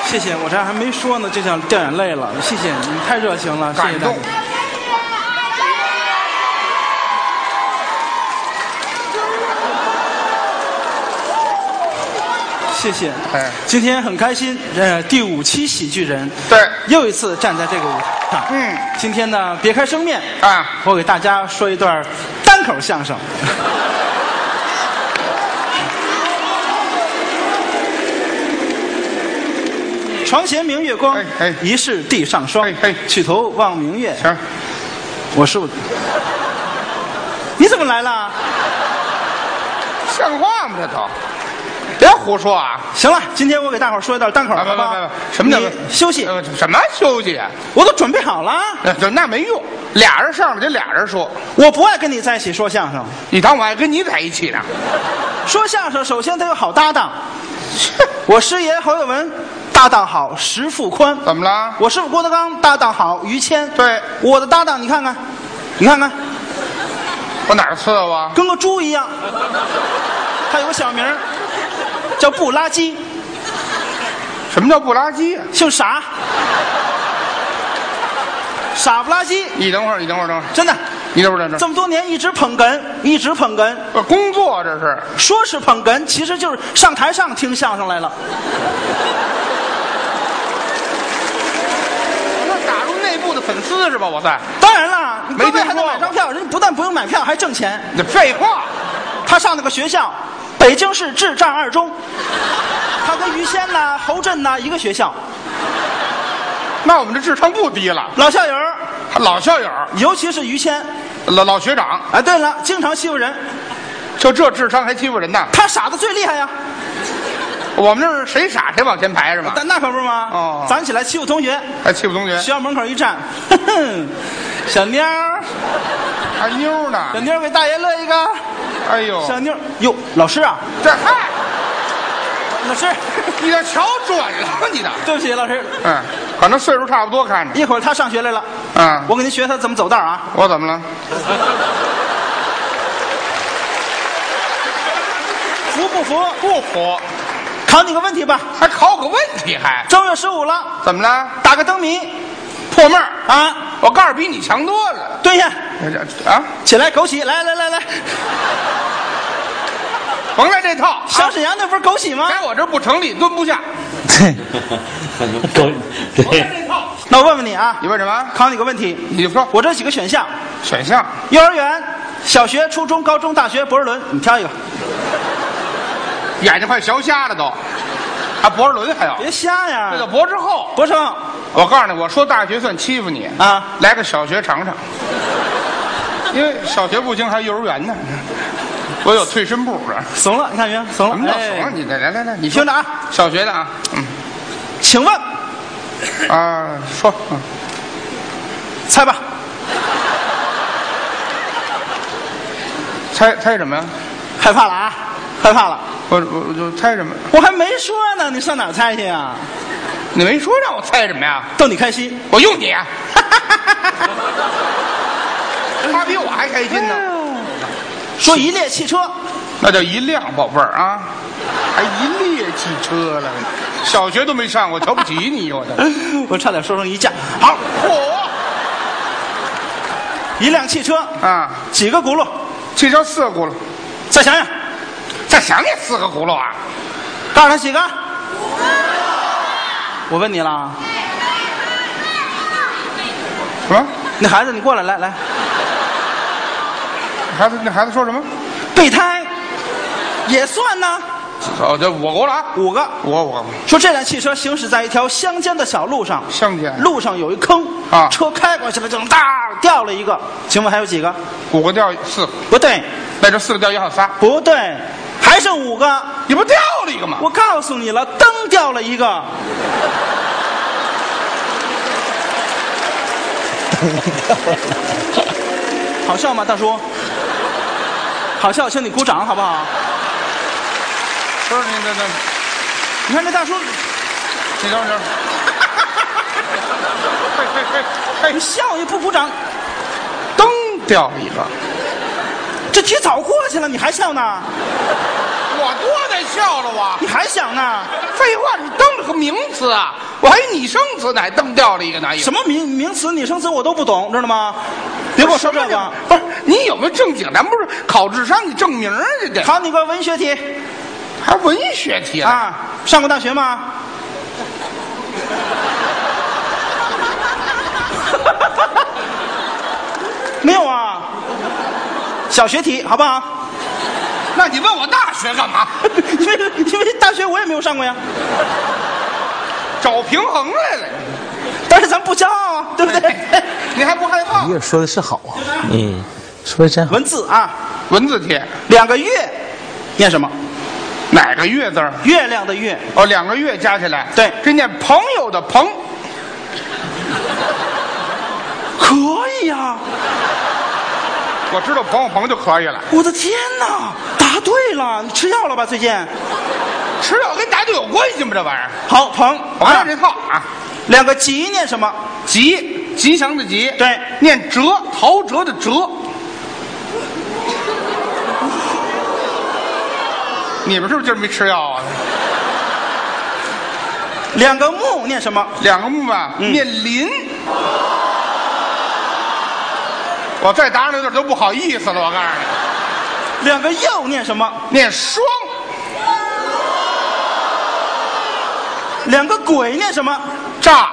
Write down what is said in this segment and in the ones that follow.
谢谢，我这还没说呢，就想掉眼泪了。谢谢你们太热情了，谢谢大家。谢谢，今天很开心，第5期喜剧人， 对， 又一次站在这个舞台上。今天呢，别开生面啊，我给大家说一段单口相声。床前明月光，疑是地上霜。举头望明月。行，我是。你怎么来了？ 像话吗？这都。别胡说啊！ 行了，今天我给大伙儿说一段单口，好不好？ 什么叫休息？ 什么休息啊？ 我都准备好了。 那没用，俩人上来得俩人说。 我不爱跟你在一起说相声。 你当我爱跟你在一起呢？ 说相声首先得有好搭档。我师爷侯耀文搭档好，石富宽。 怎么了？ 我师傅郭德纲搭档好，于谦。 对， 我的搭档你看看，你看看， 我哪儿次啊？ 跟个猪一样。他有个小名叫不拉几。 什么叫不拉几？ 姓傻，傻不拉几。 你等会儿， 真的， 你等会儿， 这么多年一直捧哏， 工作这是。 说是捧哏，其实就是上台上听相声来了。 那打入内部的粉丝是吧？我在。 当然了，你没听说还能买张票，人不但不用买票，还挣钱。 你废话。 他上那个学校，北京市智障2中，他跟于谦呐、侯震呐一个学校。 那我们这智商不低了。 老校友，尤其是于谦， 老学长。 哎，对了，经常欺负人。 就这智商还欺负人呢？ 他傻的最厉害呀。 我们这是谁傻谁往前排是吧？ 那可不是吗？哦，咱起来欺负同学， 还欺负同学。 学校门口一站，哼哼，小妞儿， 还妞呢？ 小妞儿给大爷乐一个。 哎呦， 小妞儿，哟，老师啊， 这嗨， 老师， 你这瞧准了你的。 对不起，老师。 反正岁数差不多，看着。 一会儿他上学来了，我给您学他怎么走道啊。 我怎么了？ 服不服？ 不服。 考你个问题吧。 还考个问题还？ 正月15了， 怎么了？ 打个灯谜， 破闷儿啊！ 我告诉比你强多了。 蹲下， 啊， 起来，枸杞，来， 甭来这套。 小沈阳那不是枸杞吗？ 在我这不成立，蹲不下。 对，那我问问你啊， 你问什么？ 考你个问题， 你就说。 我这几个选项：幼儿园、小学、初中、高中、大学、博士伦，你挑一个。 眼睛快学瞎了都，还博士伦还要？ 别瞎呀！ 这叫博士后。 博士后， 我告诉你，我说大学算欺负你啊！ 来个小学尝尝，因为小学不行，还幼儿园呢。我有退身步是。 怂了，你看没有？怂了。 什么叫怂了？你来，你听着啊！ 小学的啊， 请问啊，说， 猜吧。 猜什么呀？ 害怕了啊！害怕了。 我就猜什么？ 我还没说呢，你上哪儿猜去啊？ 你没说让我猜什么呀？ 逗你开心， 我用你啊！他比我还开心呢。 说一列汽车， 那叫一辆，宝贝儿啊，还一列汽车了。小学都没上过，瞧不起你我差点说成一架。好，一辆汽车啊， 几个轱辘？ 汽车4个轱辘。 再想想。 再想也4个轱辘啊！ 告诉他几个？我问你了。 什么？ 那孩子，你过来，来。 那孩子说什么？ 备胎也算呢。 这5个轱辘啊 ，5个。说这辆汽车行驶在一条乡间的小路上，路上有一坑啊，车开过去了，就哒掉了一个。请问还有几个 ？5个掉4个。 不对， 那这4个掉1还有3。 不对。还剩5个， 你不掉了一个吗？ 我告诉你了，灯掉了一个。好笑吗，大叔？好笑，请你鼓掌好不好？ 不是你看这大叔， 你等会儿。 你笑也不鼓掌， 灯掉了一个。 这题早过去了，你还笑呢？ 我多得笑了我。 你还想呢？ 废话，你登了个名词啊，我还以拟声词呢，还登掉了一个呢。 什么名词、拟声词我都不懂，知道吗？别给我说这个。 不是，你有没有正经？咱不是考智商，你证明啊，这得。 考你个文学题， 还文学题啊？上过大学吗？没有啊。小学题好不好？ 那你问我大学干嘛？ 因为大学我也没有上过呀。 找平衡来了， 但是咱不骄傲啊，对不对？ 你还不害怕？ 你也说的是好啊，说的真好。 文字啊， 文字题 ，2个月，念什么？ 哪个月字？ 月亮的月。 哦，2个月加起来， 对， 这念朋友的朋。 可以呀。 我知道朋友朋就可以了。 我的天哪，答对了！你吃药了吧？最近吃药跟答对有关系吗？这玩意儿。 好，朋， 我看这套啊 ，2个吉念什么？ 吉，吉祥的吉。 对， 念折，陶喆的喆。你们是不是今儿没吃药啊 2个木念什么 ？2个木啊，念林。我再答上有点都不好意思了，我告诉你。2个又念什么？ 念双。 2个鬼念什么？ 炸。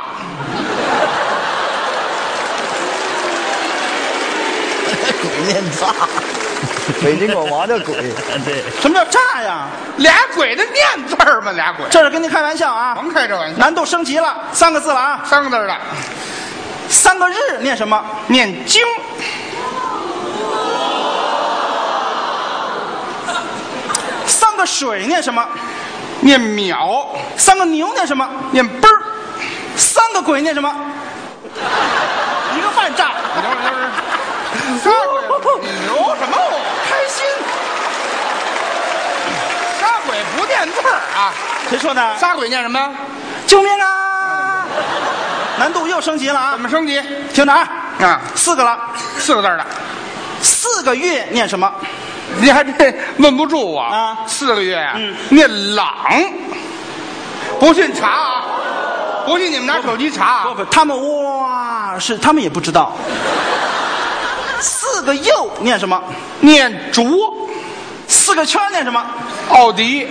鬼念炸，北京狗王叫鬼，对。 什么叫炸呀？ 俩鬼的念字儿吗？俩鬼。 这是跟你开玩笑啊！ 甭开这玩笑。 难度升级了，3个字了啊 ！3个字的。 3个日念什么？ 念经。 3个水念什么？ 念秒。 3个牛念什么？ 念奔儿。 3个鬼念什么？一个半炸。 你等会儿，3鬼，你牛什么？ 开心。 仨鬼不念字儿啊？ 谁说的 ？仨鬼念什么？ 救命啊！难度又升级了啊！ 怎么升级？ 听着啊 ，4 个了 ，4个字的。 4个月念什么？ 你还这问不住我啊 ？4个月啊，念朗。不信查啊！不信你们拿手机查啊！ 他们他们也不知道。4个又念什么？ 念卓。 4个圈念什么？ 奥迪。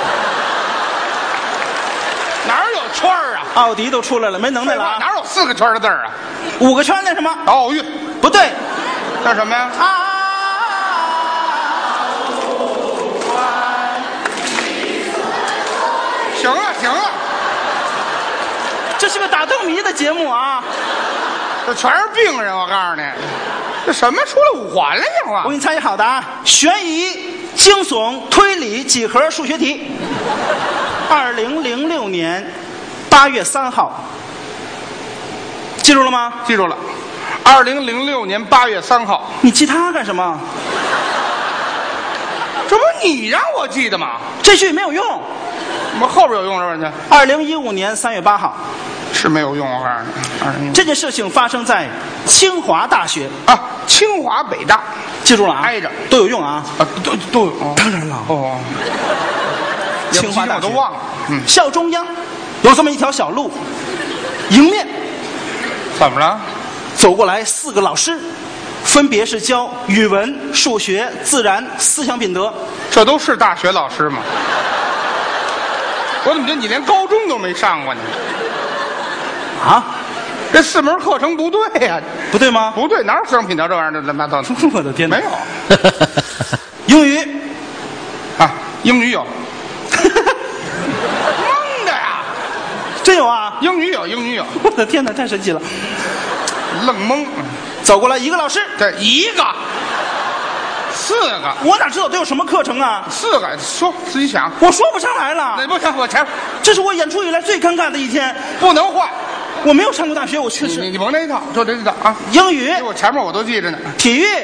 哪有圈儿啊？ 奥迪都出来了，没能耐了啊！ 哪有4个圈的字儿啊 ？5个圈念什么？ 奥运。 不对， 那什么呀？行了行了， 这是个打灯谜的节目啊！ 这全是病人，我告诉你，这什么出来5环了呢？ 我给你猜一好的啊，悬疑、惊悚、推理几何数学题。2006年8月3号，记住了吗？ 记住了。2006年8月3号。 你记它干什么？ 这不你让我记的吗？ 这句没有用。 我们后边有用是吧 ？2015年3月8号。 是没有用，我告诉你。 这件事情发生在清华大学啊，清华北大， 记住了啊， 挨着都有用啊， 都有。 当然了， 哦， 清华大学我都忘了。 校中央有这么一条小路，迎面怎么了？ 走过来4个老师，分别是教语文、数学、自然、思想品德。 这都是大学老师吗？我怎么觉得你连高中都没上过呢？ 啊， 这4门课程不对呀， 不对吗？ 不对，哪有思想品德这玩意儿？乱七八糟的。 我的天哪， 没有。 英语啊，英语有。蒙的呀， 真有啊！ 英语有，英语有。 我的天哪，太神奇了！ 愣蒙。 走过来1个老师， 这1个，4个， 我哪知道都有什么课程啊 ？4个，说自己想。 我说不上来了。 那不行，我前， 这是我演出以来最尴尬的一天。 不能换。 我没有上过大学，我确实。 你甭那一套，就这一套啊。 英语， 我前面我都记着呢。 体育，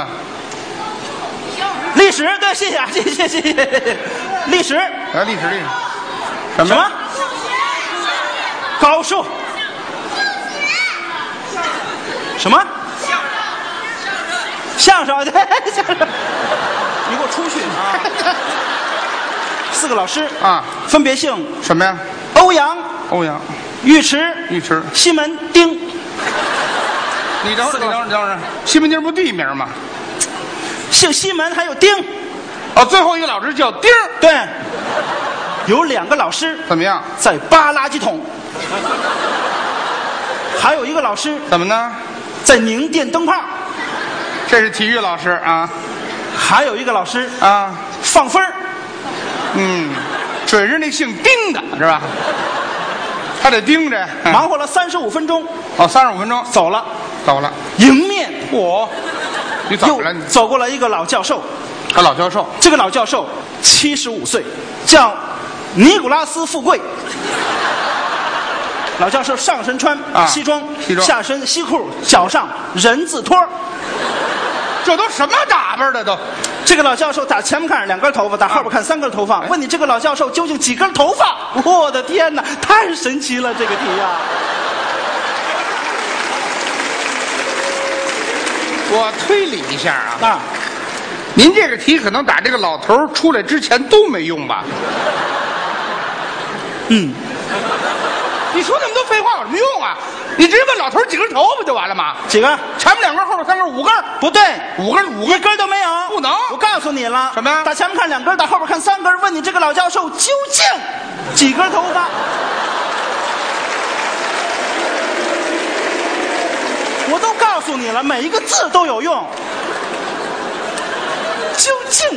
历史，对，谢谢啊，谢谢。历史， 历史。 什么？高数。什么？相声，对，相声。你给我出去啊！ 4个老师啊， 分别姓什么呀？ 欧阳、尉迟、西门、丁。 你等会儿，西门町不地名吗？ 姓西门还有丁。 哦，最后一个老师叫丁。 对，有2个老师怎么样？ 在扒垃圾桶。还有一个老师怎么呢？ 在拧电灯泡。 这是体育老师啊。 还有一个老师啊， 放分儿。 准是那姓丁的是吧？他得盯着。 忙活了35分钟。 哦，35分钟走了。迎面你怎么了？ 走过来一个老教授。 老教授， 这个老教授75岁，叫尼古拉斯·富贵。老教授上身穿西装，下身西裤，脚上人字拖。 这都什么打扮的都？ 这个老教授打前面看2根头发，打后边看3根头发。问你这个老教授究竟几根头发？我的天哪，太神奇了这个题呀！ 我推理一下啊，您这个题可能打这个老头出来之前都没用吧？你说那么多废话有什么用啊？你直接问老头几根头不就完了吗？ 几根？ 前面2根，后边3根，5根。 不对 ，5根 ，1根都没有。 不能！ 我告诉你了。 什么呀？ 打前面看2根，打后边看3根。问你这个老教授究竟几根头发？我都告诉你了，每一个字都有用。究竟？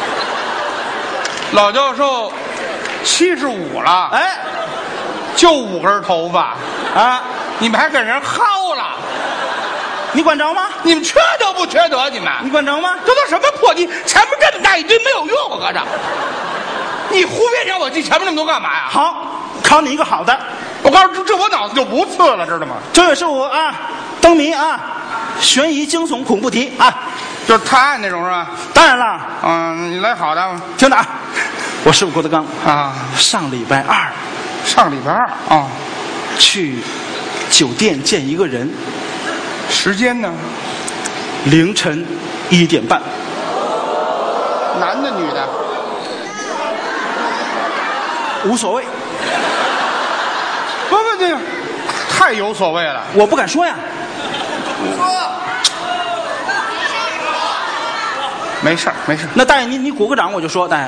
老教授75了， 哎， 就5根头发啊！ 你们还跟人薅了？ 你管着吗？ 你们缺德不缺德？你们管着吗？ 这都什么破题？前面这么大一堆没有用，搁这。你胡编让我记前面那么多干嘛呀？ 好，考你一个好的。 我告诉你，这我脑子就不次了，知道吗？ 正月15啊，灯谜啊，悬疑惊悚恐怖题啊， 就是探案那种是吧？ 当然了。 你来好的， 听着啊，我师傅郭德纲啊， 上礼拜二啊， 去酒店见一个人， 时间呢？ 凌晨1点半。 男的女的？ 无所谓。 不，这个太有所谓了。 我不敢说呀。 没事。 那大爷，你鼓个掌，我就说，大爷。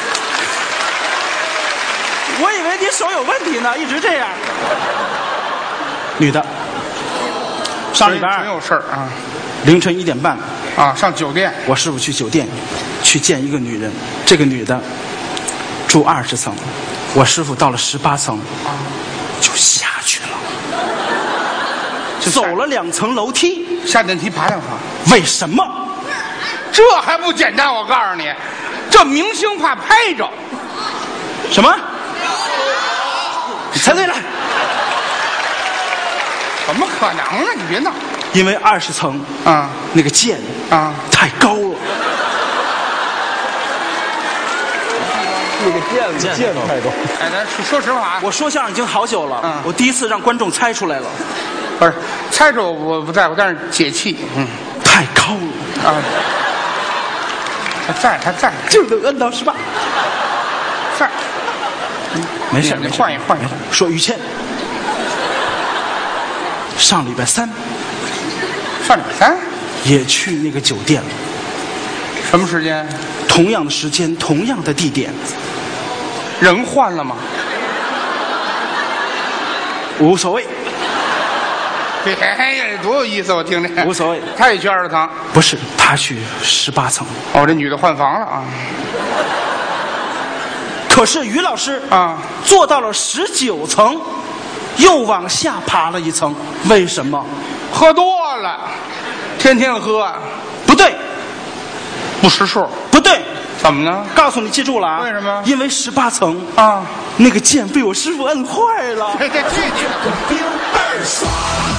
我以为你手有问题呢，一直这样。女的，上礼拜二真有事儿啊， 凌晨1点半啊，上酒店。 我师傅去酒店去见一个女人，这个女的住20层，我师傅到了18层就下去了，走了2层楼梯， 下电梯爬2层。 为什么？ 这还不简单？我告诉你，这明星怕拍着。 什么？你猜对了。 怎么可能呢？你别闹。 因为20层啊， 那个剑啊太高了。 那个剑太高。 哎，咱说实话， 我说相声已经好久了，我第一次让观众猜出来了。 不是猜出我不在乎，但是解气。 太高了啊。他在， 就能摁到18。 在。 没事， 你换一换。 说于谦，上礼拜3也去那个酒店了。 什么时间？ 同样的时间，同样的地点。 人换了吗？ 无所谓。 哎呀，多有意思！我听着。 无所谓。 他也去20层？ 不是，他去18层。 哦，这女的换房了啊。 可是于老师啊， 做到了19层，又往下爬了1层，为什么？ 喝多了，天天喝。 不对， 不识数。 不对， 怎么呢？ 告诉你，记住了啊！ 为什么？ 因为18层啊， 那个剑被我师傅摁坏了。 这兵倍儿爽。